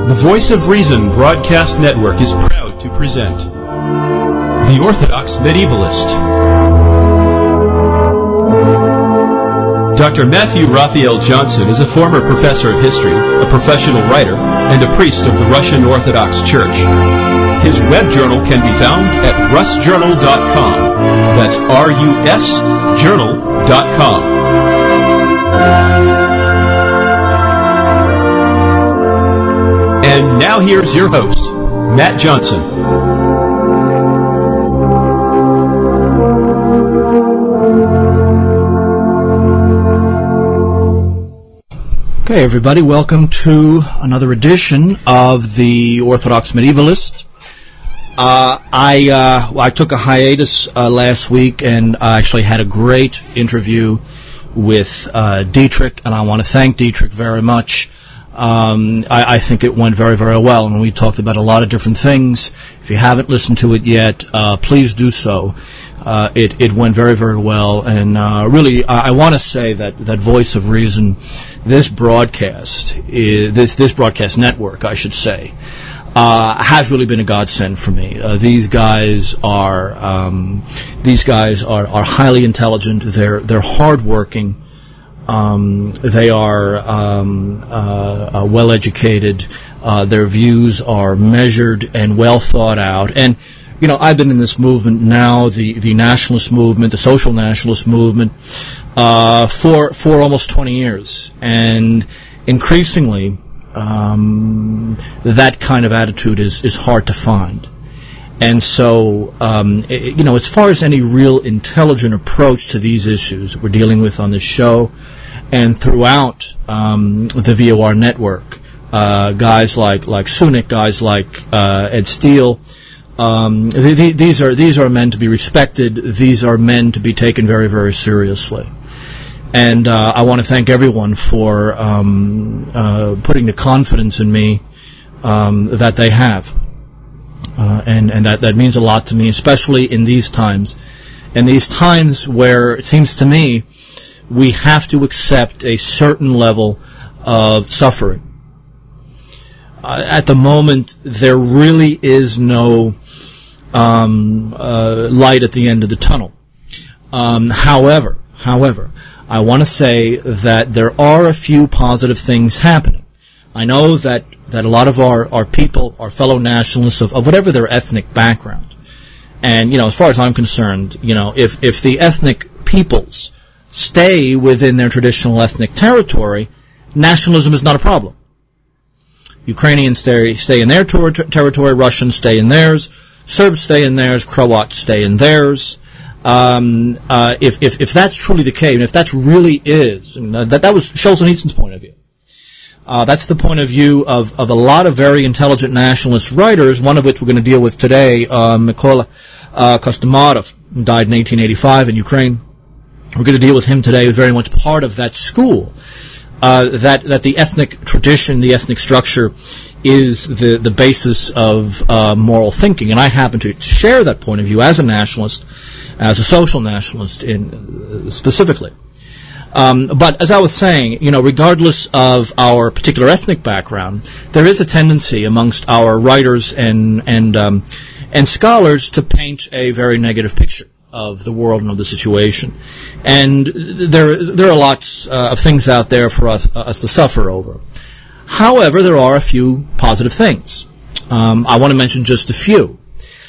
The Voice of Reason Broadcast Network is proud to present The Orthodox Medievalist. Dr. Matthew Raphael Johnson is a former professor of history, a professional writer, and a priest of the Russian Orthodox Church. His web journal can be found at rusjournal.com. That's R-U-S journal.com. And now here's your host, Matt Johnson. Okay, everybody, welcome to another edition of the Orthodox Medievalist. I took a hiatus last week, and I actually had a great interview with Dietrich, and I want to thank Dietrich very much. I think it went very, very well, and we talked about a lot of different things. If you haven't listened to it yet, please do so. It went very, very well, and really, I want to say that Voice of Reason, this broadcast, this broadcast network, I should say, has really been a godsend for me. These guys are highly intelligent. They're hardworking. They are well educated. Their views are measured and well thought out. And you know, I've been in this movement now, the nationalist movement, the social nationalist movement, for almost 20 years, and increasingly, that kind of attitude is hard to find. And so, you know, as far as any real intelligent approach to these issues we're dealing with on this show and throughout the VOR network, guys like Sunik, guys like Ed Steele, these are men to be respected. These are men to be taken very, very seriously. And I want to thank everyone for putting the confidence in me that they have. And that means a lot to me, especially in these times. And these times where it seems to me we have to accept a certain level of suffering. At the moment, there really is no light at the end of the tunnel. However, I want to say that there are a few positive things happening. I know that a lot of our people, our fellow nationalists of whatever their ethnic background, and you know, as far as I'm concerned, you know, if the ethnic peoples stay within their traditional ethnic territory, nationalism is not a problem. Ukrainians stay in their territory, Russians stay in theirs, Serbs stay in theirs, Croats stay in theirs. If that's truly the case, and if that really is, that was Solzhenitsyn's point of view. That's the point of view of a lot of very intelligent nationalist writers, one of which we're going to deal with today, Mykola Kostomarov, who died in 1885 in Ukraine. We're going to deal with him today, who's very much part of that school, that the ethnic tradition, the ethnic structure is the basis of moral thinking. And I happen to share that point of view as a nationalist, as a social nationalist specifically. But as I was saying, you know, regardless of our particular ethnic background, there is a tendency amongst our writers and scholars to paint a very negative picture of the world and of the situation. And there are lots of things out there for us to suffer over. However, there are a few positive things. I want to mention just a few.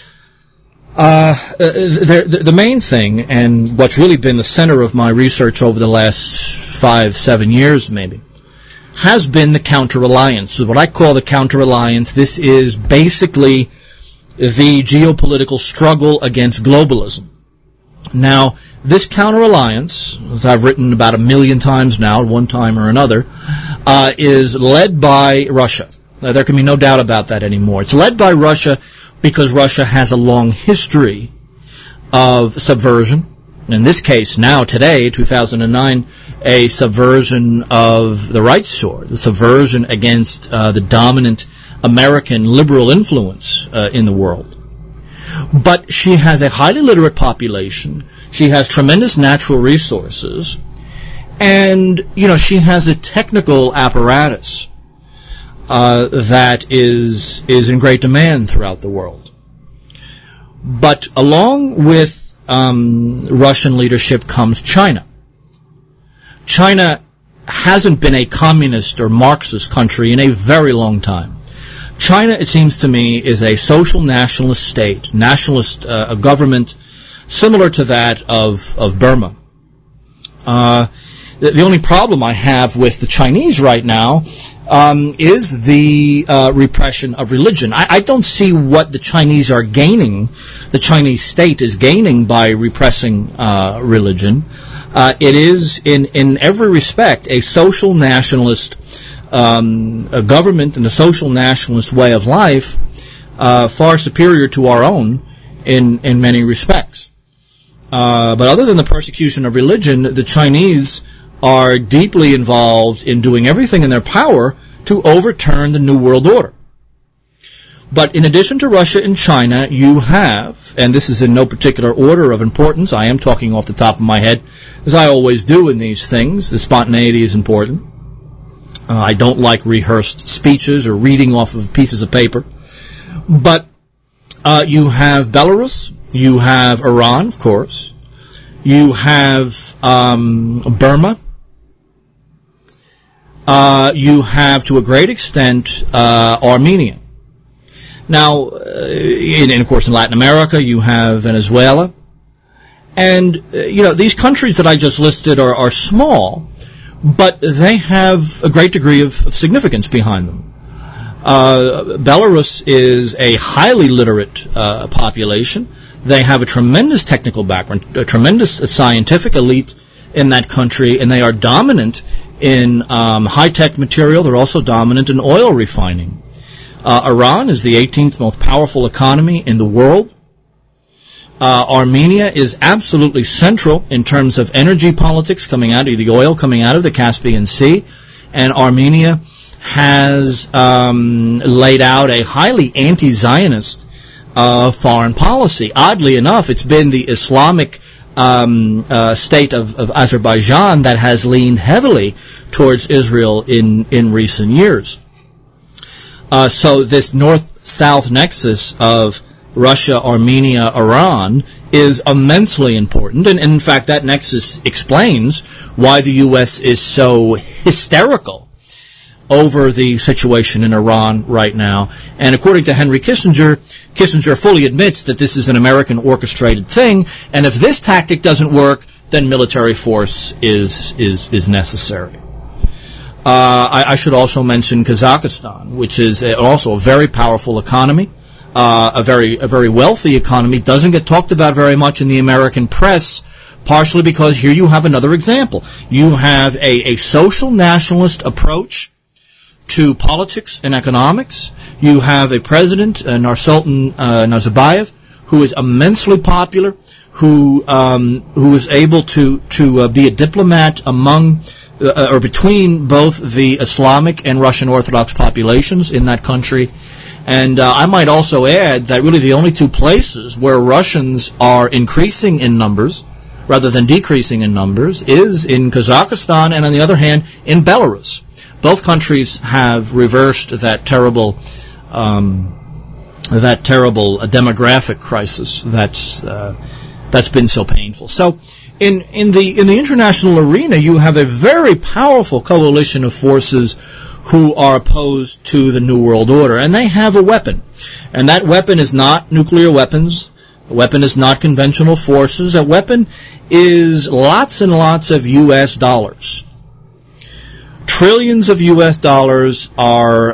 The main thing, and what's really been the center of my research over the last 5-7 years maybe, has been the counter-alliance. So what I call the counter-alliance, this is basically the geopolitical struggle against globalism. Now, this counter-alliance, as I've written about 1 million times now, at one time or another, is led by Russia. Now, there can be no doubt about that anymore. It's led by Russia because Russia has a long history of subversion. In this case, now, today, 2009, a subversion of the right sort, the subversion against the dominant American liberal influence in the world. But she has a highly literate population. She has tremendous natural resources. And, you know, she has a technical apparatus that is in great demand throughout the world. But along with Russian leadership comes China. China hasn't been a communist or Marxist country in a very long time. China, it seems to me, is a social nationalist state, nationalist government similar to that of Burma. The only problem I have with the Chinese right now is the repression of religion. I don't see what the Chinese are gaining, the Chinese state is gaining by repressing religion. It is, in every respect, a social nationalist a government and a social nationalist way of life far superior to our own in many respects. But other than the persecution of religion, the Chinese are deeply involved in doing everything in their power to overturn the New World Order. But in addition to Russia and China, you have, and this is in no particular order of importance, I am talking off the top of my head, as I always do in these things, the spontaneity is important. I don't like rehearsed speeches or reading off of pieces of paper. But you have Belarus, you have Iran, of course, you have Burma, you have, to a great extent, Armenia. Now, and of course in Latin America, you have Venezuela. And, these countries that I just listed are small, but they have a great degree of significance behind them. Belarus is a highly literate population. They have a tremendous technical background, a tremendous scientific elite in that country, and they are dominant in high-tech material. They're also dominant in oil refining. Iran is the 18th most powerful economy in the world. Armenia is absolutely central in terms of energy politics coming out of the oil coming out of the Caspian Sea, and Armenia has laid out a highly anti-Zionist foreign policy. Oddly enough, it's been the Islamic state of Azerbaijan that has leaned heavily towards Israel in recent years. So this north-south nexus of Russia, Armenia, Iran is immensely important, and in fact that nexus explains why the U.S. is so hysterical over the situation in Iran right now. And according to Henry Kissinger, Kissinger fully admits that this is an American orchestrated thing, and if this tactic doesn't work, then military force is necessary. I should also mention Kazakhstan, which is also a very powerful economy, a very wealthy economy, doesn't get talked about very much in the American press, partially because here you have another example. You have a social nationalist approach to politics and economics. You have a president, Nursultan Nazarbayev, who is immensely popular, who is able to be a diplomat among or between both the Islamic and Russian Orthodox populations in that country. And I might also add that really the only two places where Russians are increasing in numbers rather than decreasing in numbers is in Kazakhstan and, on the other hand, in Belarus. Both countries have reversed that terrible demographic crisis that's been so painful. So in the international arena, you have a very powerful coalition of forces who are opposed to the New World Order, and they have a weapon. And that weapon is not nuclear weapons. The weapon is not conventional forces. A weapon is lots and lots of U.S. dollars. Trillions of U.S. dollars are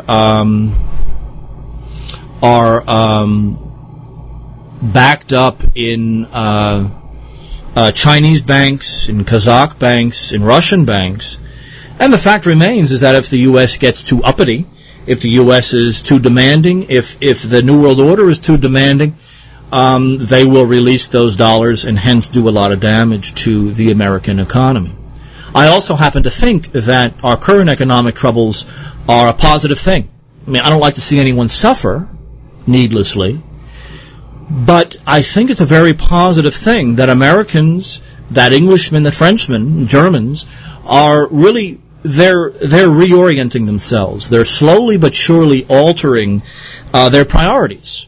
backed up in Chinese banks, in Kazakh banks, in Russian banks. And the fact remains is that if the U.S. gets too uppity, if the U.S. is too demanding, if the New World Order is too demanding, they will release those dollars and hence do a lot of damage to the American economy. I also happen to think that our current economic troubles are a positive thing. I mean, I don't like to see anyone suffer needlessly, but I think it's a very positive thing that Americans, that Englishmen, that Frenchmen, Germans, are really they're reorienting themselves. They're slowly but surely altering their priorities.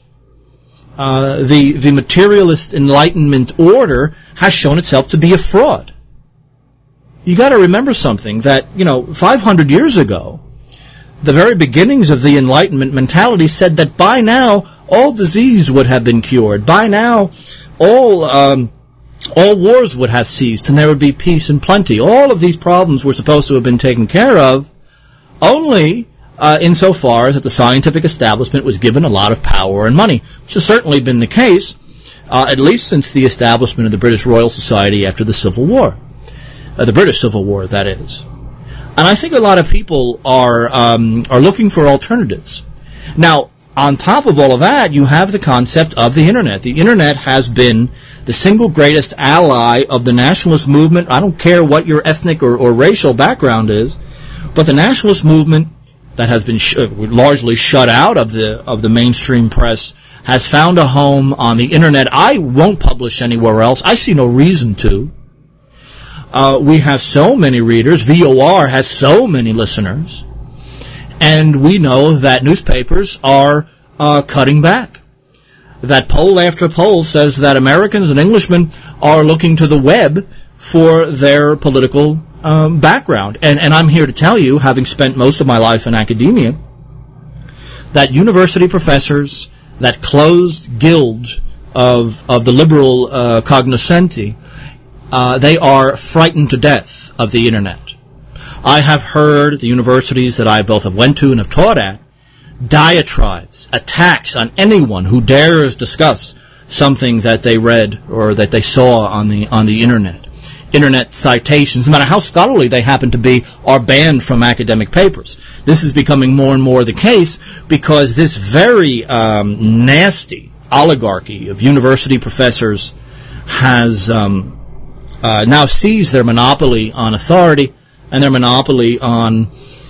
The materialist Enlightenment order has shown itself to be a fraud. You got to remember something, that 500 years ago, the very beginnings of the Enlightenment mentality said that by now all disease would have been cured. By now all wars would have ceased, and there would be peace and plenty. All of these problems were supposed to have been taken care of, only insofar as that the scientific establishment was given a lot of power and money, which has certainly been the case, at least since the establishment of the British Royal Society after the Civil War. The British Civil War, that is. And I think a lot of people are looking for alternatives. Now, on top of all of that, you have the concept of the Internet. The Internet has been the single greatest ally of the nationalist movement. I don't care what your ethnic or racial background is, but the nationalist movement that has been largely shut out of the mainstream press has found a home on the Internet. I won't publish anywhere else. I see no reason to. We have so many readers. VOR has so many listeners. And we know that newspapers are cutting back. That poll after poll says that Americans and Englishmen are looking to the web for their political background. And I'm here to tell you, having spent most of my life in academia, that university professors, that closed guild of the liberal cognoscenti, they are frightened to death of the Internet. I have heard at the universities that I both have went to and have taught at diatribes, attacks on anyone who dares discuss something that they read or that they saw on the Internet. Internet citations, no matter how scholarly they happen to be, are banned from academic papers. This is becoming more and more the case because this very nasty oligarchy of university professors has now seized their monopoly on authority and their monopoly on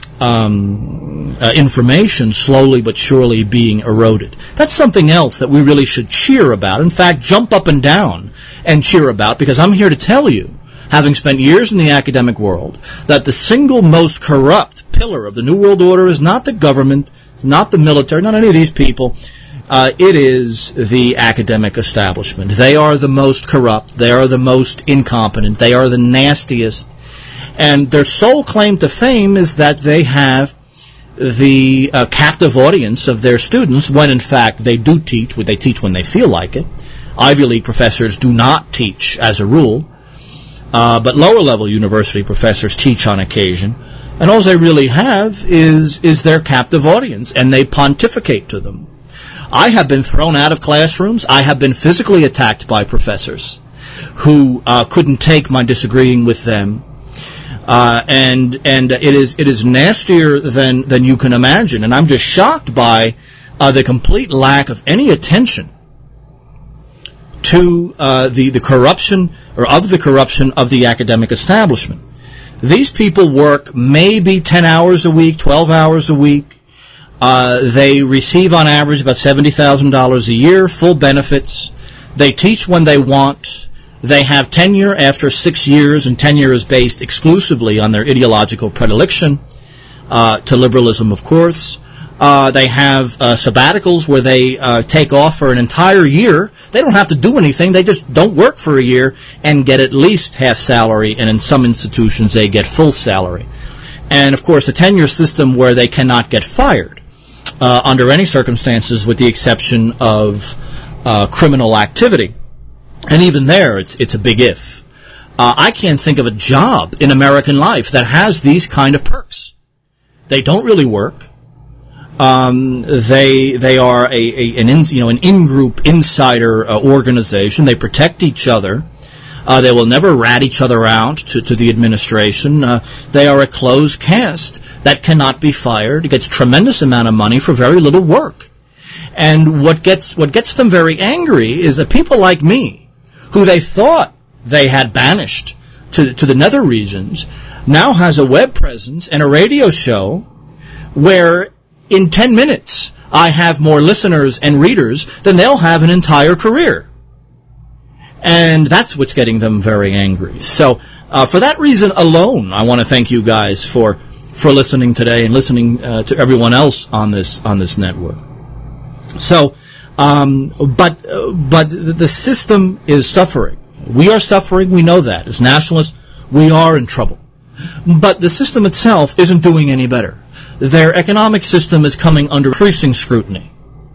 information slowly but surely being eroded. That's something else that we really should cheer about. In fact, jump up and down and cheer about, because I'm here to tell you, having spent years in the academic world, that the single most corrupt pillar of the New World Order is not the government, it's not the military, not any of these people. It is the academic establishment. They are the most corrupt. They are the most incompetent. They are the nastiest. And their sole claim to fame is that they have the captive audience of their students when, in fact, they do teach. They teach when they feel like it. Ivy League professors do not teach as a rule, but lower-level university professors teach on occasion. And all they really have is their captive audience, and they pontificate to them. I have been thrown out of classrooms. I have been physically attacked by professors who couldn't take my disagreeing with them. And it is nastier than you can imagine. And I'm just shocked by the complete lack of any attention to the corruption or of the corruption of the academic establishment. These people work maybe 10 hours a week, 12 hours a week. They receive on average about $70,000 a year, full benefits. They teach when they want. They have tenure after 6 years, and tenure is based exclusively on their ideological predilection to liberalism, of course. They have sabbaticals where they take off for an entire year. They don't have to do anything. They just don't work for a year and get at least half salary, and in some institutions they get full salary. And, of course, a tenure system where they cannot get fired under any circumstances with the exception of criminal activity. And even there, it's a big if. I can't think of a job in American life that has these kind of perks. They don't really work. They are an in-group insider organization. They protect each other. They will never rat each other out to the administration. They are a closed caste that cannot be fired. It gets a tremendous amount of money for very little work. And what gets them very angry is that people like me, who they thought they had banished to the nether regions, now has a web presence and a radio show where in 10 minutes I have more listeners and readers than they'll have an entire career. And that's what's getting them very angry. So for that reason alone, I want to thank you guys for listening today and listening to everyone else on this network. So, but the system is suffering. We are suffering. We know that. As nationalists, we are in trouble. But the system itself isn't doing any better. Their economic system is coming under increasing scrutiny.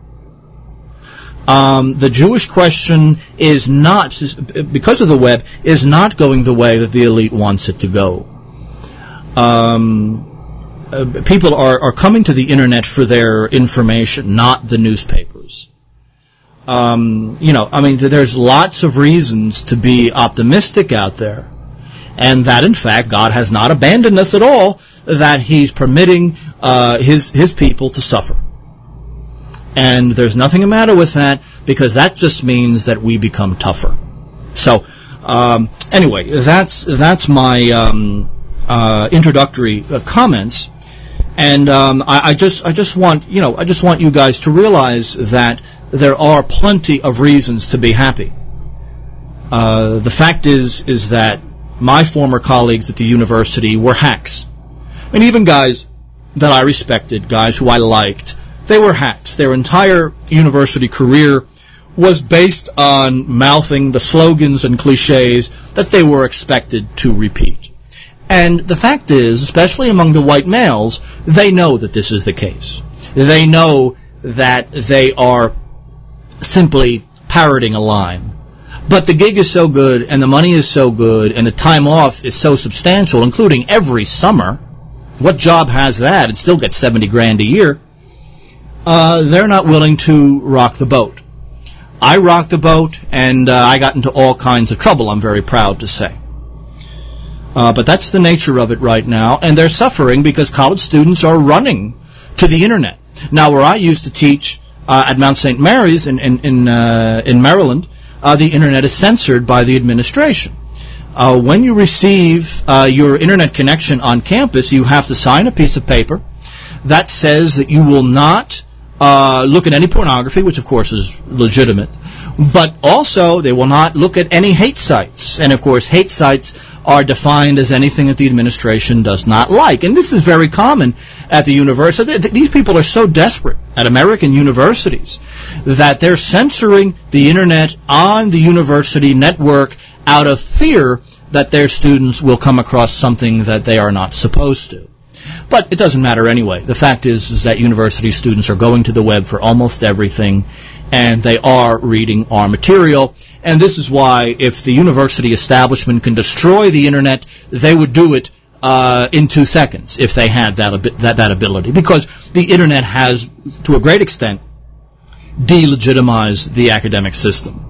The Jewish question is not, because of the web, is not going the way that the elite wants it to go. People are coming to the internet for their information, not the newspapers. There's lots of reasons to be optimistic out there, and that in fact God has not abandoned us at all, that He's permitting His people to suffer. And there's nothing the matter with that, because that just means that we become tougher. So, anyway, that's my introductory comments, and I just want you guys to realize that there are plenty of reasons to be happy. The fact is that my former colleagues at the university were hacks, and even guys that I respected, guys who I liked, they were hacks. Their entire university career was based on mouthing the slogans and cliches that they were expected to repeat. And the fact is, especially among the white males, they know that this is the case. They know that they are simply parroting a line. But the gig is so good, and the money is so good, and the time off is so substantial, including every summer. What job has that and still gets $70,000 a year? They're not willing to rock the boat. I rocked the boat, and I got into all kinds of trouble, I'm very proud to say. But that's the nature of it right now, and they're suffering because college students are running to the internet. Now, where I used to teach at Mount St. Mary's in Maryland, the internet is censored by the administration. When you receive your internet connection on campus, you have to sign a piece of paper that says that you will not look at any pornography, which of course is legitimate, but also they will not look at any hate sites. And of course, hate sites are defined as anything that the administration does not like. And this is very common at the university. These people are so desperate at American universities that they're censoring the internet on the university network out of fear that their students will come across something that they are not supposed to. But it doesn't matter anyway. The fact is that university students are going to the web for almost everything, and they are reading our material. And this is why, if the university establishment can destroy the internet, they would do it in 2 seconds if they had that ability. Because the internet has, to a great extent, delegitimized the academic system.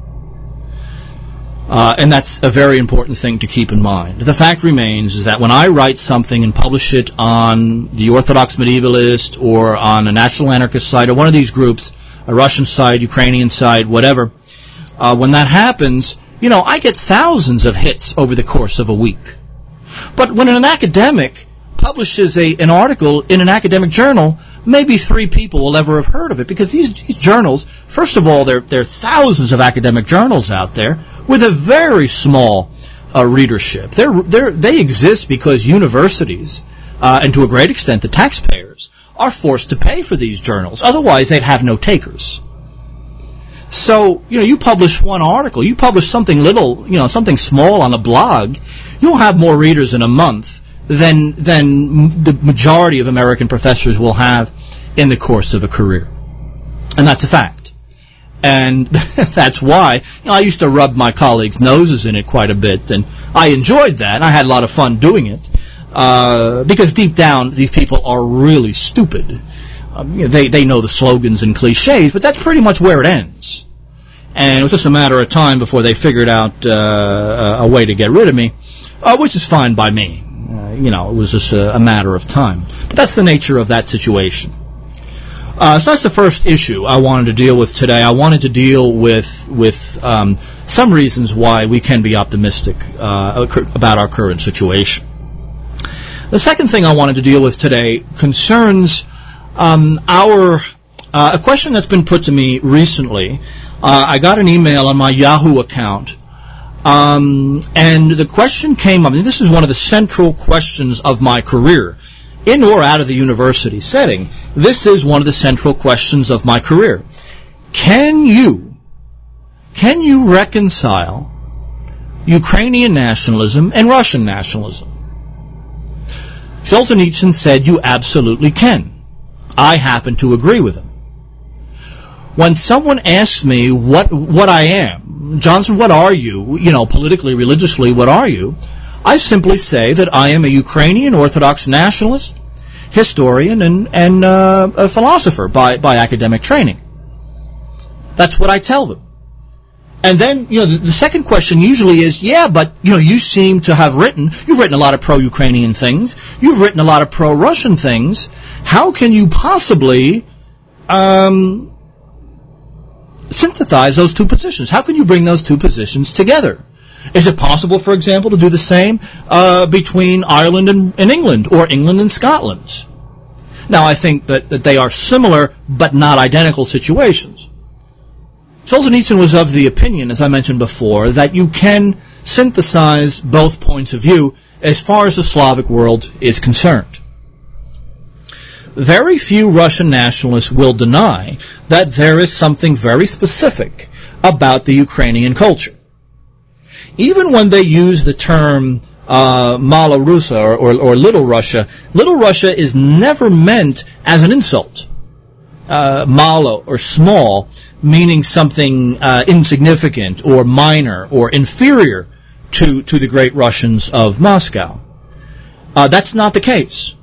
And that's a very important thing to keep in mind. The fact remains is that when I write something and publish it on the Orthodox Medievalist or on a National Anarchist site or one of these groups, a Russian site, Ukrainian site, whatever, when that happens, I get thousands of hits over the course of a week. But when an academic publishes an article in an academic journal, maybe 3 people will ever have heard of it, because these journals, first of all, there are thousands of academic journals out there with a very small readership. They exist because universities, and to a great extent the taxpayers, are forced to pay for these journals. Otherwise, they'd have no takers. So, you publish one article, you publish something little, something small on a blog, you'll have more readers in a month than the majority of American professors will have in the course of a career. And that's a fact. And that's why I used to rub my colleagues' noses in it quite a bit, and I enjoyed that, and I had a lot of fun doing it, because deep down these people are really stupid. They know the slogans and cliches, but that's pretty much where it ends. And it was just a matter of time before they figured out a way to get rid of me, which is fine by me. It was just a matter of time. But that's the nature of that situation. So that's the first issue I wanted to deal with today. I wanted to deal with some reasons why we can be optimistic about our current situation. The second thing I wanted to deal with today concerns a question that's been put to me recently I got an email on my Yahoo account, and the question came up, and this is one of the central questions of my career, in or out of the university setting. This is one of the central questions of my career. Can you reconcile Ukrainian nationalism and Russian nationalism? Solzhenitsyn said you absolutely can. I happen to agree with him. When someone asks me what I am, Johnson, what are you? Politically, religiously, what are you? I simply say that I am a Ukrainian Orthodox nationalist, historian, and a philosopher by academic training. That's what I tell them. And then, the second question usually is, but you seem to have you've written a lot of pro-Ukrainian things, you've written a lot of pro-Russian things. How can you possibly synthesize those two positions? How can you bring those two positions together? Is it possible, for example, to do the same between Ireland and England, or England and Scotland? Now, I think that they are similar but not identical situations. Solzhenitsyn was of the opinion, as I mentioned before, that you can synthesize both points of view as far as the Slavic world is concerned. Very few Russian nationalists will deny that there is something very specific about the Ukrainian culture. Even when they use the term Mala Russa or Little Russia is never meant as an insult. Malo or small, meaning something insignificant or minor or inferior to the great Russians of Moscow. That's not the case.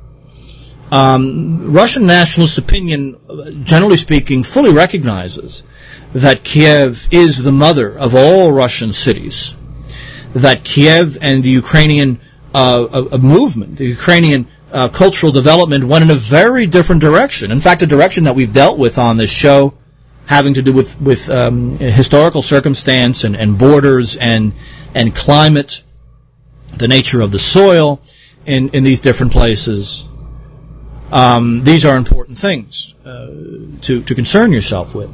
Russian nationalist opinion, generally speaking, fully recognizes that Kiev is the mother of all Russian cities, that Kiev and the Ukrainian movement, the Ukrainian cultural development went in a very different direction. In fact, a direction that we've dealt with on this show, having to do with historical circumstance and borders and climate, the nature of the soil in these different places. These are important things to concern yourself with.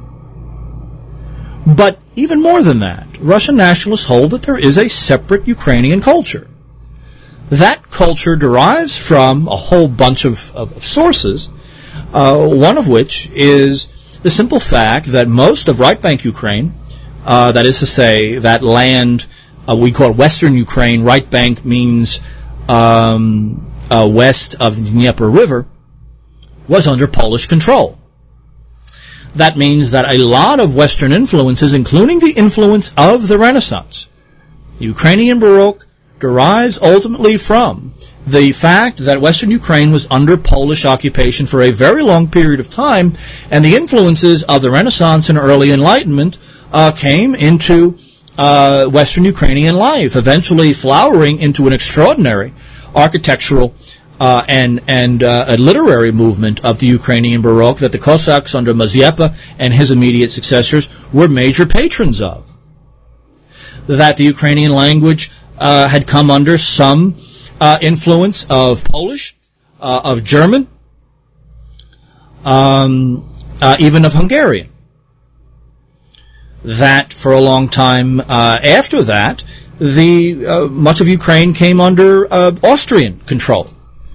But even more than that, Russian nationalists hold that there is a separate Ukrainian culture. That culture derives from a whole bunch of sources, one of which is the simple fact that most of right bank Ukraine, that is to say, that land we call Western Ukraine, right bank means west of the Dnieper River, was under Polish control. That means that a lot of Western influences, including the influence of the Renaissance, the Ukrainian Baroque, derives ultimately from the fact that Western Ukraine was under Polish occupation for a very long period of time, and the influences of the Renaissance and early Enlightenment came into Western Ukrainian life, eventually flowering into an extraordinary architectural and a literary movement of the Ukrainian Baroque that the Cossacks under Mazeppa and his immediate successors were major patrons of. That the Ukrainian language had come under some influence of Polish, of German, even of Hungarian. That for a long time after that, much of Ukraine came under Austrian control.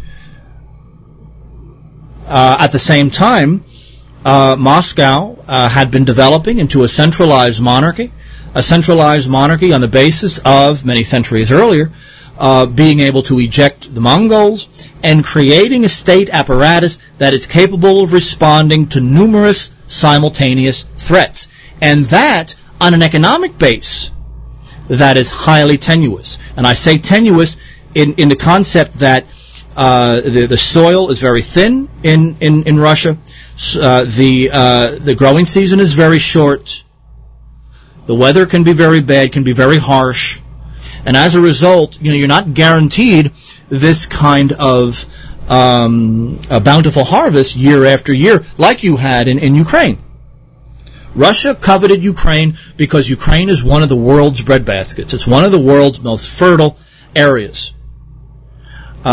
At the same time, Moscow had been developing into a centralized monarchy on the basis of, many centuries earlier, being able to eject the Mongols and creating a state apparatus that is capable of responding to numerous simultaneous threats. And that on an economic base that is highly tenuous. And I say tenuous in the concept that the soil is very thin in Russia. The growing season is very short. The weather can be very bad, can be very harsh. And as a result, you're not guaranteed this kind of a bountiful harvest year after year like you had in Ukraine. Russia coveted Ukraine because Ukraine is one of the world's breadbaskets. It's one of the world's most fertile areas.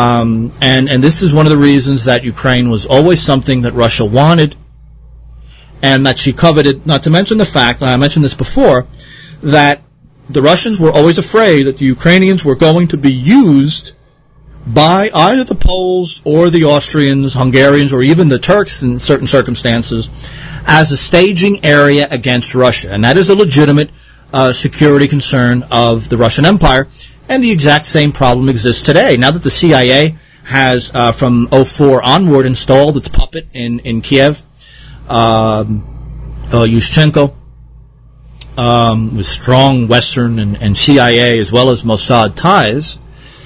And this is one of the reasons that Ukraine was always something that Russia wanted. and that she coveted, not to mention the fact, and I mentioned this before, that the Russians were always afraid that the Ukrainians were going to be used by either the Poles or the Austrians, Hungarians, or even the Turks in certain circumstances as a staging area against Russia. And that is a legitimate security concern of the Russian Empire, and the exact same problem exists today. Now that the CIA has, from 2004 onward, installed its puppet in Kiev, Yushchenko, with strong Western and CIA as well as Mossad ties,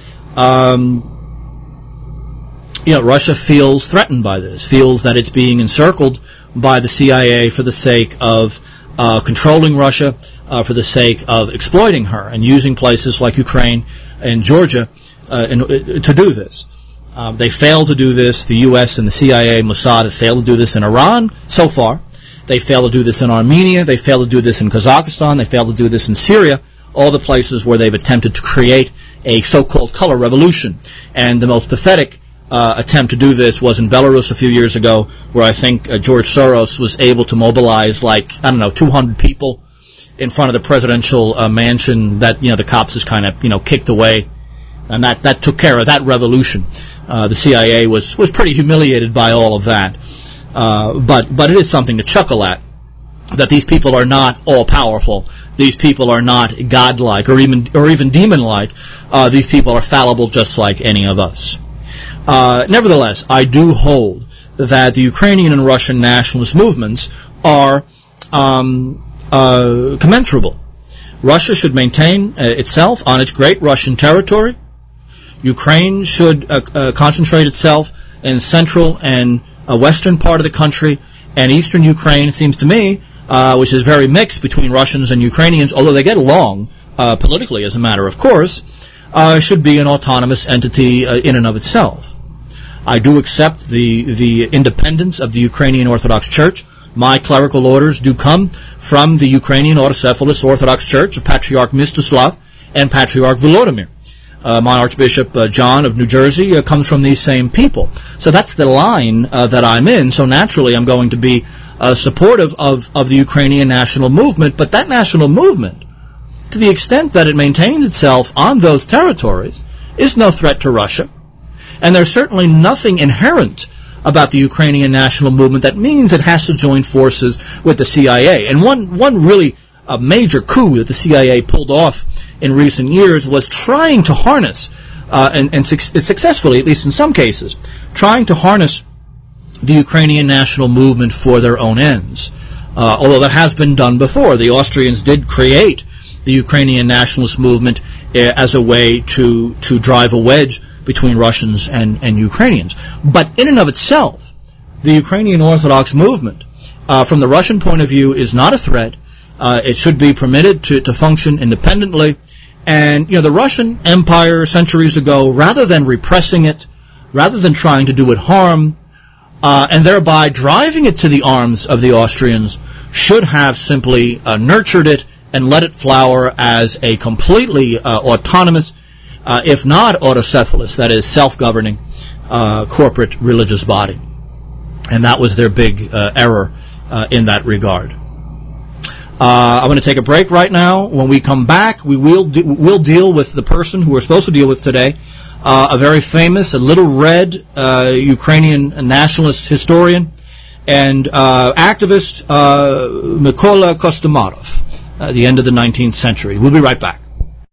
Russia feels threatened by this, feels that it's being encircled by the CIA for the sake of controlling Russia, for the sake of exploiting her and using places like Ukraine and Georgia to do this. They failed to do this. The U.S. and the CIA, Mossad, has failed to do this in Iran so far. They failed to do this in Armenia. They failed to do this in Kazakhstan. They failed to do this in Syria, all the places where they've attempted to create a so-called color revolution. And the most pathetic attempt to do this was in Belarus a few years ago, where I think George Soros was able to mobilize 200 people in front of the presidential mansion that, the cops just kind of, kicked away. And that took care of that revolution. The CIA was pretty humiliated by all of that. But it is something to chuckle at, that these people are not all powerful. These people are not godlike or even demon-like. These people are fallible just like any of us. Nevertheless, I do hold that the Ukrainian and Russian nationalist movements are commensurable. Russia should maintain itself on its great Russian territory. Ukraine should concentrate itself in central and western part of the country, and eastern Ukraine, it seems to me, which is very mixed between Russians and Ukrainians, although they get along politically as a matter of course, should be an autonomous entity in and of itself. I do accept the independence of the Ukrainian Orthodox Church. My clerical orders do come from the Ukrainian Autocephalous Orthodox Church of Patriarch Mstislav and Patriarch Volodymyr. My Archbishop John of New Jersey comes from these same people. So that's the line that I'm in. So naturally I'm going to be supportive of the Ukrainian national movement. But that national movement, to the extent that it maintains itself on those territories, is no threat to Russia. And there's certainly nothing inherent about the Ukrainian national movement that means it has to join forces with the CIA. And one really major coup that the CIA pulled off in recent years was trying to harness, and successfully, at least in some cases, trying to harness the Ukrainian national movement for their own ends. Although that has been done before. The Austrians did create the Ukrainian nationalist movement as a way to drive a wedge between Russians and Ukrainians. But in and of itself, the Ukrainian Orthodox movement, from the Russian point of view, is not a threat. It should be permitted to function independently. And, the Russian Empire centuries ago, rather than repressing it, rather than trying to do it harm, and thereby driving it to the arms of the Austrians, should have simply nurtured it and let it flower as a completely autonomous, if not autocephalous, that is self-governing, corporate religious body. And that was their big error in that regard. I'm going to take a break right now. When we come back, we'll deal with the person who we're supposed to deal with today, a very famous, a little red Ukrainian nationalist historian and activist, Mykola Kostomarov, at the end of the 19th century. We'll be right back.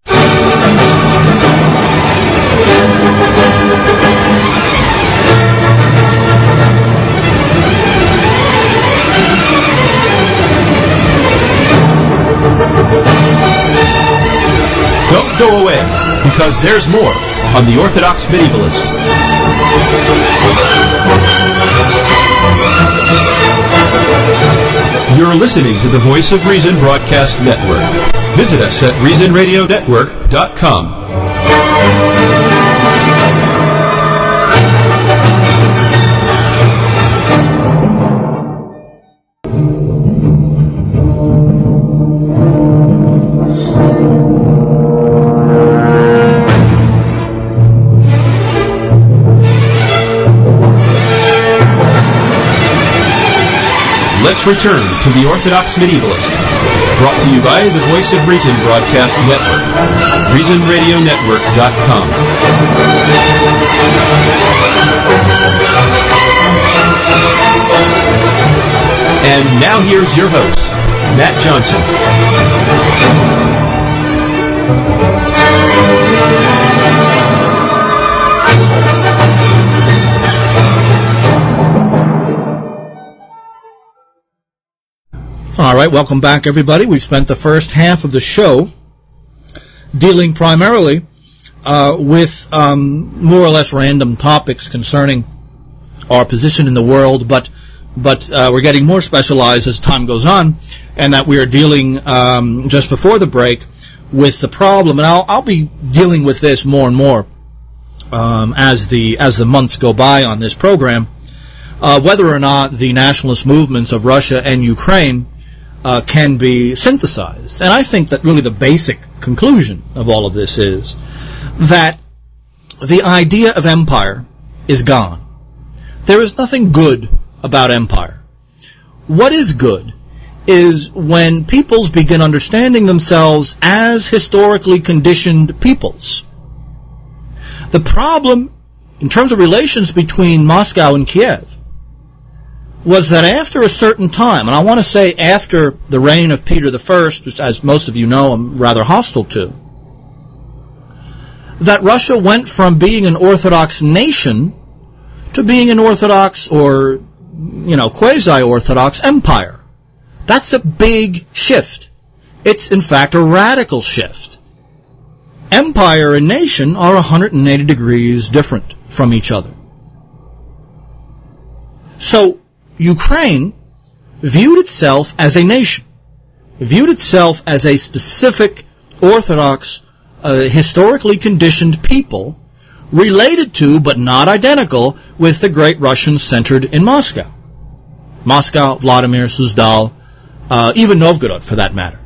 Don't go away, because there's more on the Orthodox Medievalist. You're listening to the Voice of Reason Broadcast Network. Visit us at reasonradionetwork.com. let's return to The Orthodox Medievalist, brought to you by the Voice of Reason Broadcast Network, ReasonRadioNetwork.com. And now here's your host, Matt Johnson. All right, welcome back, everybody. We've spent the first half of the show dealing primarily with more or less random topics concerning our position in the world, but we're getting more specialized as time goes on, and that we are dealing just before the break with the problem, and I'll be dealing with this more and more as the months go by on this program, whether or not the nationalist movements of Russia and Ukraine can be synthesized. And I think that really the basic conclusion of all of this is that the idea of empire is gone. There is nothing good about empire. What is good is when peoples begin understanding themselves as historically conditioned peoples. The problem, in terms of relations between Moscow and Kiev, was that after a certain time, and I want to say after the reign of Peter I, which, as most of you know, I'm rather hostile to, that Russia went from being an Orthodox nation to being an Orthodox or, quasi-Orthodox empire. That's a big shift. It's, in fact, a radical shift. Empire and nation are 180 degrees different from each other. So, Ukraine viewed itself as a nation, viewed itself as a specific Orthodox, historically conditioned people, related to, but not identical, with the great Russians centered in Moscow. Moscow, Vladimir, Suzdal, even Novgorod, for that matter.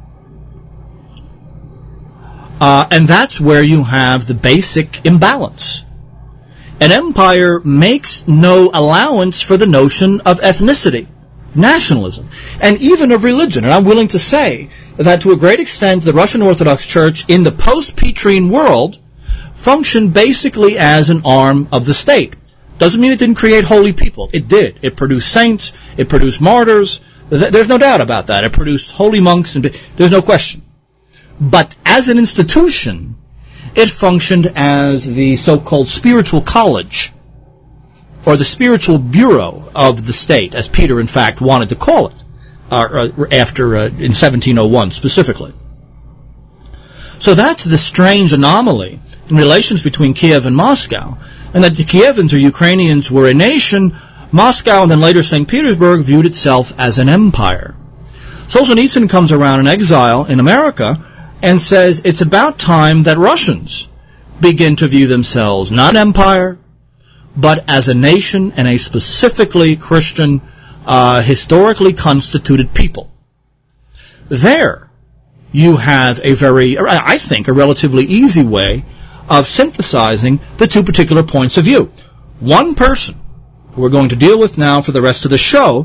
And that's where you have the basic imbalance. An empire makes no allowance for the notion of ethnicity, nationalism, and even of religion. And I'm willing to say that to a great extent the Russian Orthodox Church in the post-Petrine world functioned basically as an arm of the state. Doesn't mean it didn't create holy people. It did. It produced saints. It produced martyrs. There's no doubt about that. It produced holy monks. And there's no question. But as an institution, it functioned as the so-called spiritual college, or the spiritual bureau of the state, as Peter, in fact, wanted to call it, in 1701 specifically. So that's the strange anomaly in relations between Kiev and Moscow, and that the Kievans or Ukrainians were a nation. Moscow, and then later St. Petersburg, viewed itself as an empire. Solzhenitsyn comes around in exile in America and says it's about time that Russians begin to view themselves not an empire, but as a nation and a specifically Christian, historically constituted people. There you have a relatively easy way of synthesizing the two particular points of view. One person, who we're going to deal with now for the rest of the show,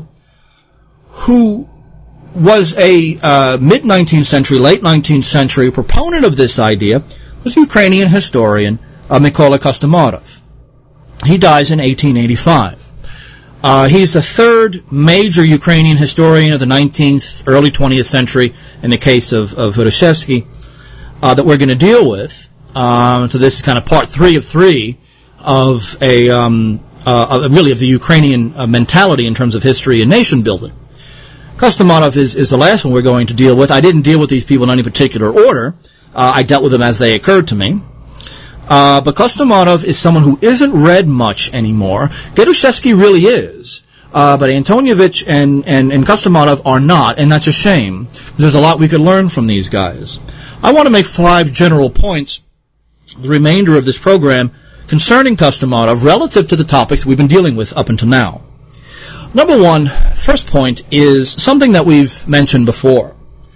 who was a mid-19th century, late 19th century proponent of this idea, was Ukrainian historian Mykola Kostomarov. He dies in 1885. He's the third major Ukrainian historian of the 19th, early 20th century, in the case of Hrushevsky, that we're going to deal with. So this is kind of part 3 of 3 of of the Ukrainian mentality in terms of history and nation building. Kostomarov is the last one we're going to deal with. I didn't deal with these people in any particular order. I dealt with them as they occurred to me. But Kostomarov is someone who isn't read much anymore. Gedushevsky really is. But Antonievich and Kostomarov are not, and that's a shame. There's a lot we could learn from these guys. I want to make 5 general points, the remainder of this program, concerning Kostomarov relative to the topics we've been dealing with up until now. Number 1, first point, is something that we've mentioned before.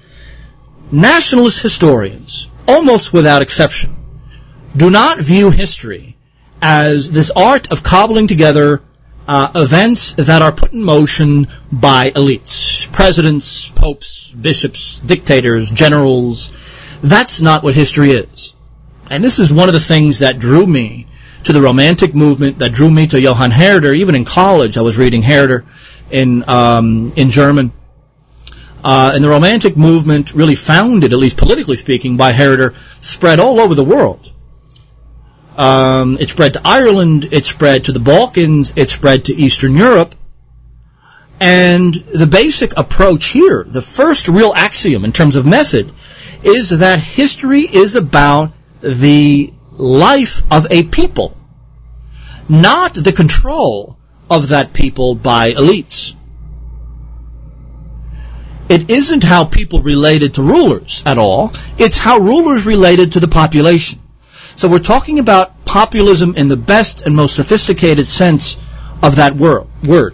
Nationalist historians, almost without exception, do not view history as this art of cobbling together events that are put in motion by elites, presidents, popes, bishops, dictators, generals. That's not what history is. And this is one of the things that drew me to the Romantic movement, that drew me to Johann Herder. Even in college, I was reading Herder in German. And the Romantic movement, really founded, at least politically speaking, by Herder, spread all over the world. It spread to Ireland, it spread to the Balkans, it spread to Eastern Europe. And the basic approach here, the first real axiom in terms of method, is that history is about the life of a people, not the control of that people by elites. It isn't how people related to rulers at all. It's how rulers related to the population. So we're talking about populism in the best and most sophisticated sense of that word.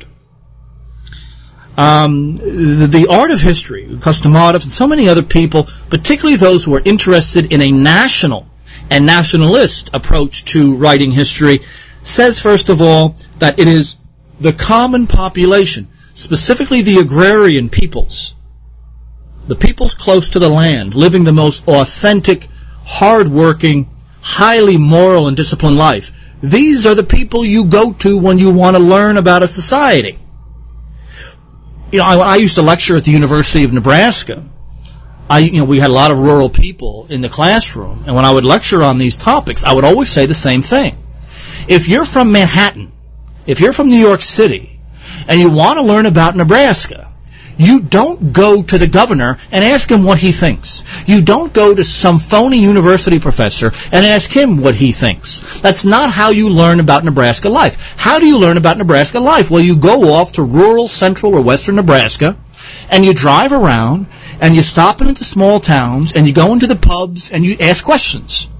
The art of history, Kostomatov and so many other people, particularly those who are interested in a national and nationalist approach to writing history, says, first of all, that it is the common population, specifically the agrarian peoples, the peoples close to the land, living the most authentic, hard-working, highly moral and disciplined life. These are the people you go to when you want to learn about a society. You know, I used to lecture at the University of Nebraska. We had a lot of rural people in the classroom, and when I would lecture on these topics, I would always say the same thing. If you're from Manhattan, if you're from New York City, and you want to learn about Nebraska, you don't go to the governor and ask him what he thinks. You don't go to some phony university professor and ask him what he thinks. That's not how you learn about Nebraska life. How do you learn about Nebraska life? Well, you go off to rural, central, or western Nebraska, and you drive around, and you stop into the small towns, and you go into the pubs, and you ask questions.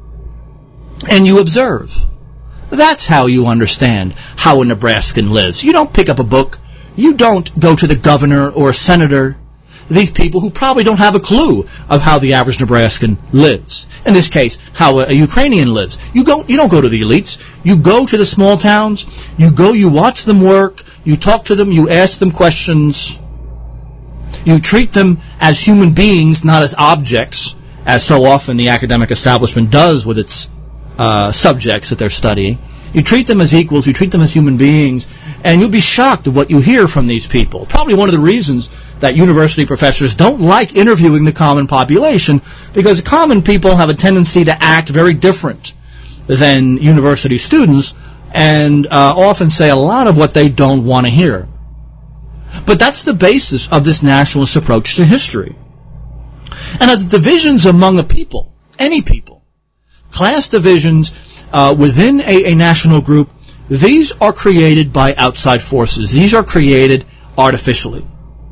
And you observe. That's how you understand how a Nebraskan lives. You don't pick up a book. You don't go to the governor or senator, these people who probably don't have a clue of how the average Nebraskan lives. In this case, how a Ukrainian lives. You don't go to the elites. You go to the small towns. You watch them work. You talk to them. You ask them questions. You treat them as human beings, not as objects, as so often the academic establishment does with its subjects that they're studying. You treat them as equals, you treat them as human beings, and you'll be shocked at what you hear from these people. Probably one of the reasons that university professors don't like interviewing the common population, because common people have a tendency to act very different than university students, and often say a lot of what they don't want to hear. But that's the basis of this nationalist approach to history. And the divisions among a people, any people, class divisions within a national group, these are created by outside forces. These are created artificially.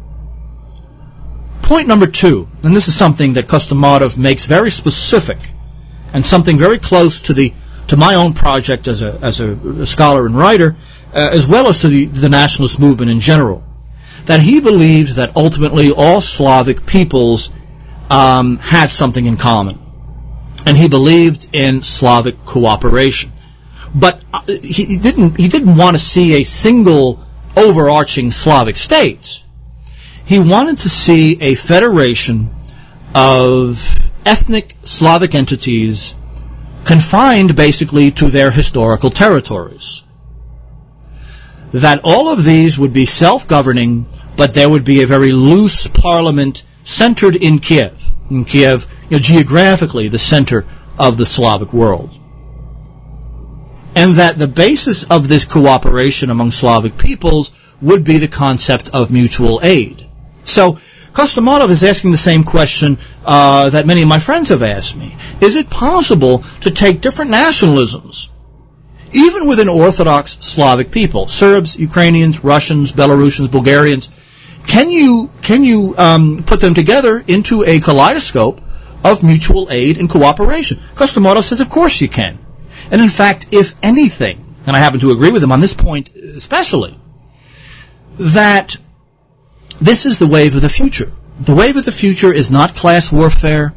Point number 2, and this is something that Kostomatov makes very specific, and something very close to my own project as a scholar and writer, as well as to the nationalist movement in general, that he believed that ultimately all Slavic peoples had something in common. And he believed in Slavic cooperation. But he didn't want to see a single overarching Slavic state. He wanted to see a federation of ethnic Slavic entities confined basically to their historical territories. That all of these would be self-governing, but there would be a very loose parliament centered in Kiev. In Kiev, geographically the center of the Slavic world. And that the basis of this cooperation among Slavic peoples would be the concept of mutual aid. So Kostomatov is asking the same question that many of my friends have asked me. Is it possible to take different nationalisms, even within Orthodox Slavic people, Serbs, Ukrainians, Russians, Belarusians, Bulgarians, can you put them together into a kaleidoscope of mutual aid and cooperation? Kostomatov says, of course you can. And in fact, if anything, and I happen to agree with him on this point especially, that this is the wave of the future. The wave of the future is not class warfare.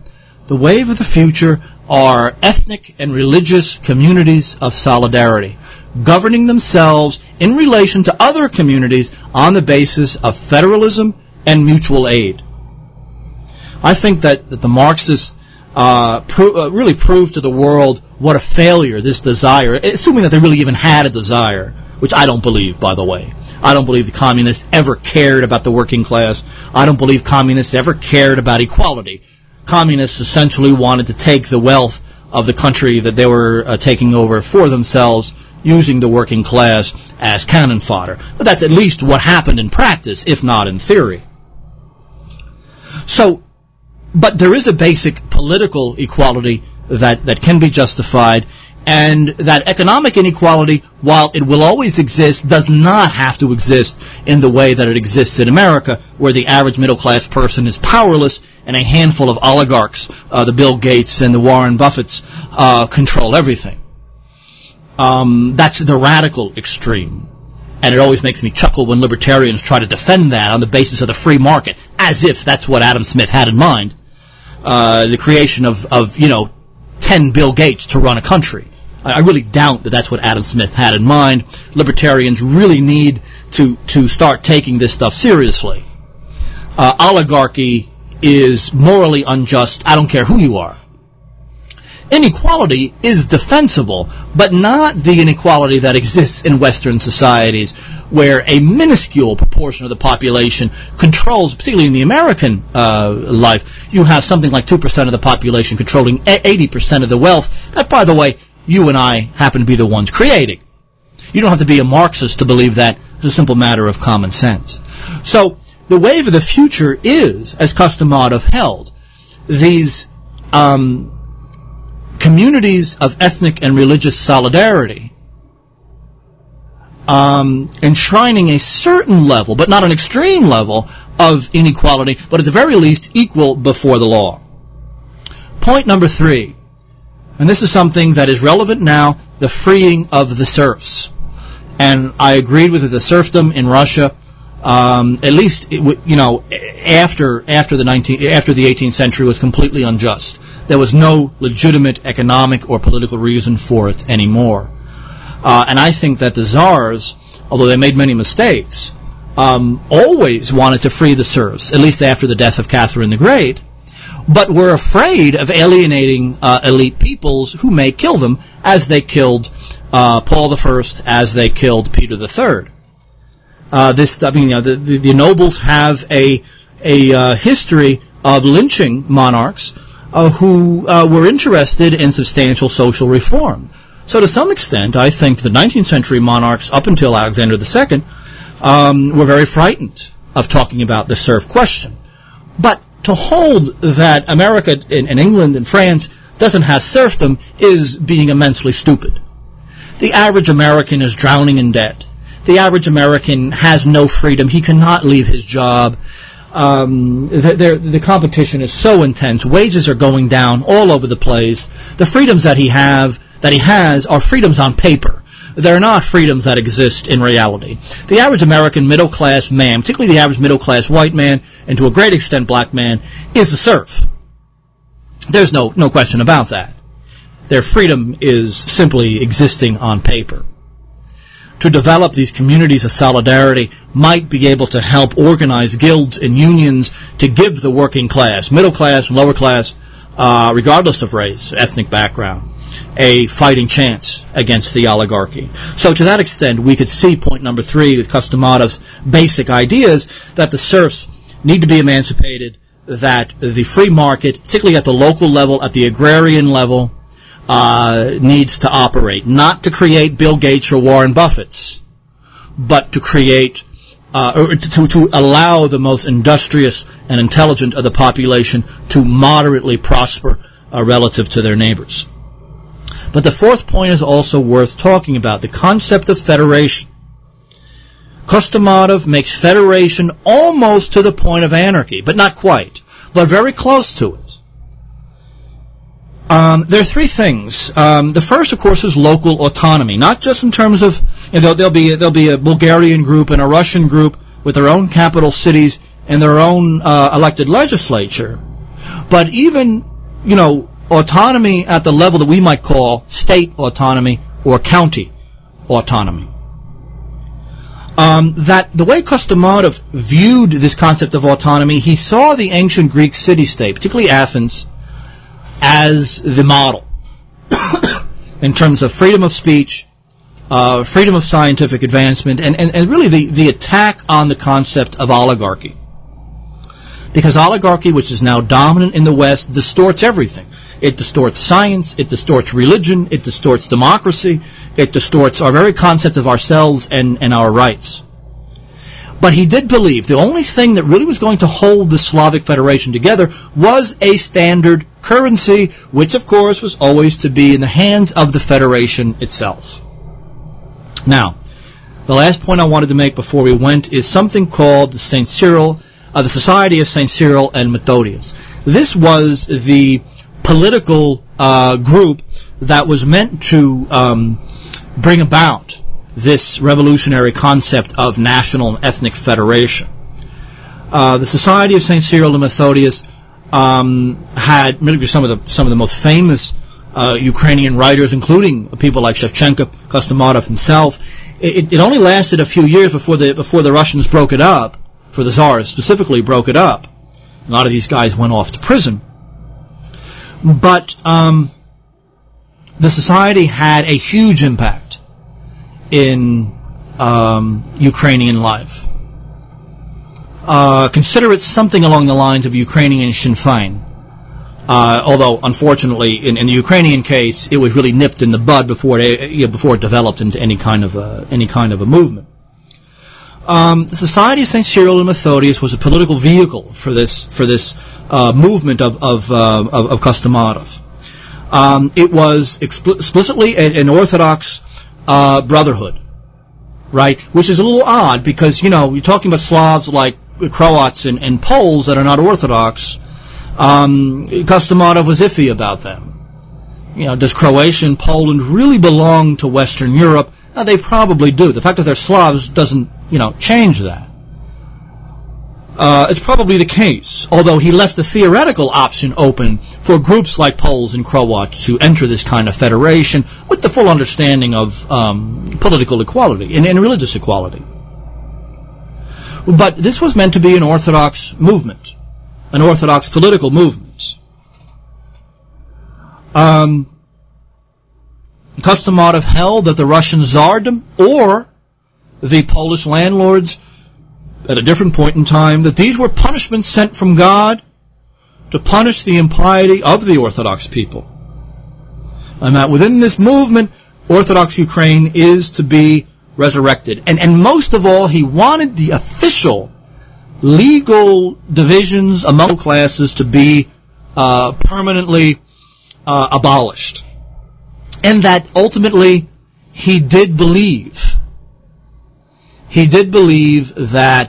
The wave of the future are ethnic and religious communities of solidarity, governing themselves in relation to other communities on the basis of federalism and mutual aid. I think that the Marxists really proved to the world what a failure this desire, assuming that they really even had a desire, which I don't believe, by the way. I don't believe the communists ever cared about the working class. I don't believe communists ever cared about equality. Communists essentially wanted to take the wealth of the country that they were taking over for themselves, using the working class as cannon fodder. But that's at least what happened in practice, if not in theory. But there is a basic political equality that can be justified, and that economic inequality, while it will always exist, does not have to exist in the way that it exists in America, where the average middle-class person is powerless and a handful of oligarchs, the Bill Gates and the Warren Buffetts, control everything. That's the radical extreme. And it always makes me chuckle when libertarians try to defend that on the basis of the free market, as if that's what Adam Smith had in mind. The creation of 10 Bill Gates to run a country. I really doubt that that's what Adam Smith had in mind. Libertarians really need to start taking this stuff seriously. Oligarchy is morally unjust. I don't care who you are. Inequality is defensible, but not the inequality that exists in Western societies, where a minuscule proportion of the population controls, particularly in the American life, you have something like 2% of the population controlling 80% of the wealth that, by the way, you and I happen to be the ones creating. You don't have to be a Marxist to believe that. It's a simple matter of common sense. So the wave of the future is, as Kostomatov held, these communities of ethnic and religious solidarity, enshrining a certain level, but not an extreme level, of inequality, but at the very least equal before the law. Point number 3, and this is something that is relevant now, the freeing of the serfs. And I agreed with the serfdom in Russia, at least after the 18th century, was completely unjust. There was no legitimate economic or political reason for it anymore. And I think that the czars, although they made many mistakes, always wanted to free the serfs, at least after the death of Catherine the Great, but were afraid of alienating elite peoples who may kill them, as they killed Paul I, as they killed Peter III. The nobles have a history of lynching monarchs who were interested in substantial social reform. So to some extent, I think the 19th century monarchs, up until Alexander II, were very frightened of talking about the serf question. But to hold that America and England and France doesn't have serfdom is being immensely stupid. The average American is drowning in debt. The average American has no freedom. He cannot leave his job. The competition is so intense. Wages are going down all over the place. The freedoms that he has are freedoms on paper. They're not freedoms that exist in reality. The average American middle-class man, particularly the average middle-class white man, and to a great extent black man, is a serf. There's no question about that. Their freedom is simply existing on paper. To develop these communities of solidarity might be able to help organize guilds and unions to give the working class, middle class, lower class, regardless of race, ethnic background, a fighting chance against the oligarchy. So to that extent, we could see point number 3 with Kostomatov's basic ideas, that the serfs need to be emancipated, that the free market, particularly at the local level, at the agrarian level, needs to operate, not to create Bill Gates or Warren Buffetts, but to create, or to allow the most industrious and intelligent of the population to moderately prosper relative to their neighbors. But the 4th point is also worth talking about, the concept of federation. Kostomatov makes federation almost to the point of anarchy, but not quite, but very close to it. There are 3 things. The first, of course, is local autonomy, not just in terms of there'll be a Bulgarian group and a Russian group with their own capital cities and their own elected legislature, but even autonomy at the level that we might call state autonomy or county autonomy. That the way Kostomatov viewed this concept of autonomy, he saw the ancient Greek city-state, particularly Athens, as the model in terms of freedom of speech, freedom of scientific advancement, and really the attack on the concept of oligarchy. Because oligarchy, which is now dominant in the West, distorts everything. It distorts science, it distorts religion, it distorts democracy, it distorts our very concept of ourselves and our rights. But he did believe the only thing that really was going to hold the Slavic Federation together was a standard currency, which of course was always to be in the hands of the Federation itself. Now, the last point I wanted to make before we went is something called the the Society of St. Cyril and Methodius. This was the political group that was meant to bring about this revolutionary concept of national and ethnic federation. The Society of St. Cyril and Methodius had maybe some of the most famous Ukrainian writers, including people like Shevchenko, Kostomatov himself. It only lasted a few years before the Russians broke it up, for the Tsars specifically broke it up. A lot of these guys went off to prison. But the society had a huge impact in Ukrainian life. Consider it something along the lines of Ukrainian Sinn Féin. Although, unfortunately, in the Ukrainian case, it was really nipped in the bud before it developed into any kind of a movement. The Society of St. Cyril and Methodius was a political vehicle for this movement of Kostomatov. It was explicitly an Orthodox brotherhood, right? Which is a little odd because you're talking about Slavs like Croats and Poles that are not Orthodox. Kostomatov was iffy about them. Does Croatia and Poland really belong to Western Europe? They probably do. The fact that they're Slavs doesn't, change that. It's probably the case, although he left the theoretical option open for groups like Poles and Croats to enter this kind of federation with the full understanding of political equality and religious equality. But this was meant to be an Orthodox movement, an Orthodox political movement. Kostomatov held that the Russian Tsardom or the Polish landlords at a different point in time, that these were punishments sent from God to punish the impiety of the Orthodox people. And that within this movement, Orthodox Ukraine is to be resurrected. And most of all, he wanted the official legal divisions among classes to be permanently abolished. And that ultimately he did believe. He did believe that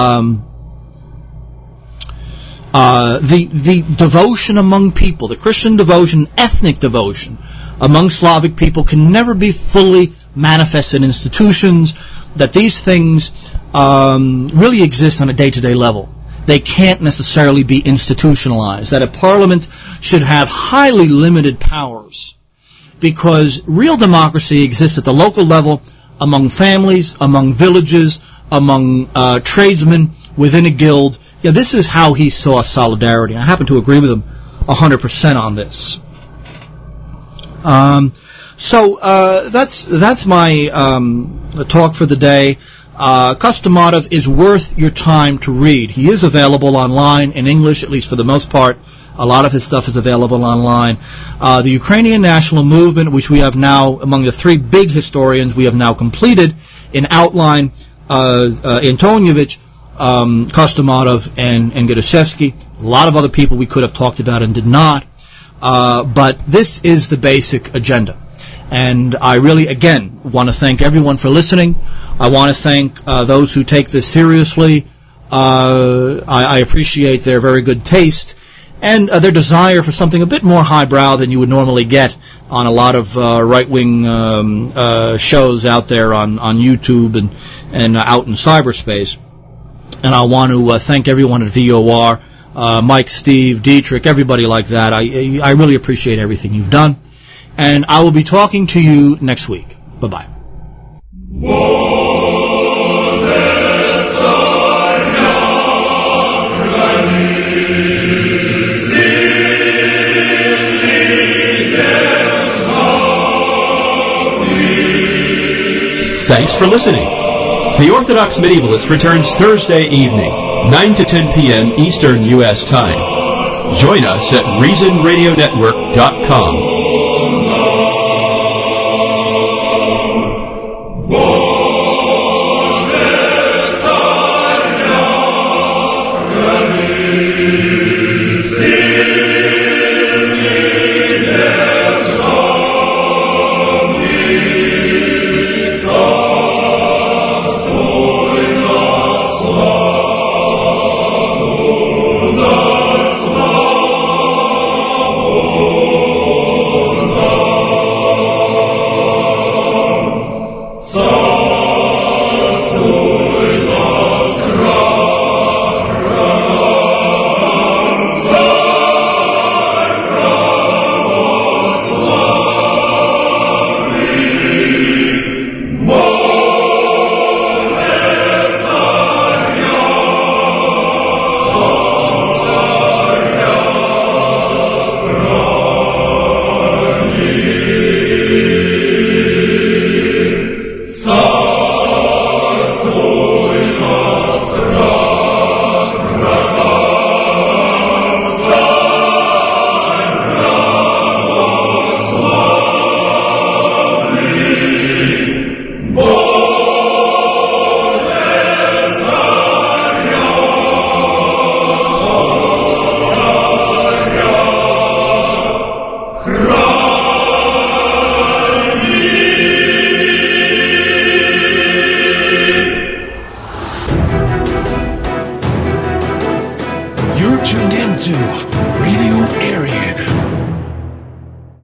the devotion among people, the Christian devotion, ethnic devotion among Slavic people can never be fully manifested in institutions, that these things really exist on a day-to-day level. They can't necessarily be institutionalized, that a parliament should have highly limited powers, because real democracy exists at the local level, among families, among villages, among tradesmen, within a guild. This is how he saw solidarity. I happen to agree with him 100% on this. So that's my talk for the day. Kostomatov is worth your time to read. He is available online in English, at least for the most part. A lot of his stuff is available online. The Ukrainian national movement, which we have now, among the three big historians, we have now completed in outline, Antonievich, Kostomatov, and Gedoshevsky. A lot of other people we could have talked about and did not. But this is the basic agenda. And I really, again, want to thank everyone for listening. I want to thank those who take this seriously. I appreciate their very good taste and their desire for something a bit more highbrow than you would normally get on a lot of right-wing shows out there on YouTube and out in cyberspace. And I want to thank everyone at VOR Mike, Steve, Dietrich, everybody like that. I really appreciate everything you've done. And I will be talking to you next week. Bye-bye. Thanks for listening. The Orthodox Medievalist returns Thursday evening, 9 to 10 p.m. Eastern U.S. time. Join us at ReasonRadioNetwork.com. You're tuned into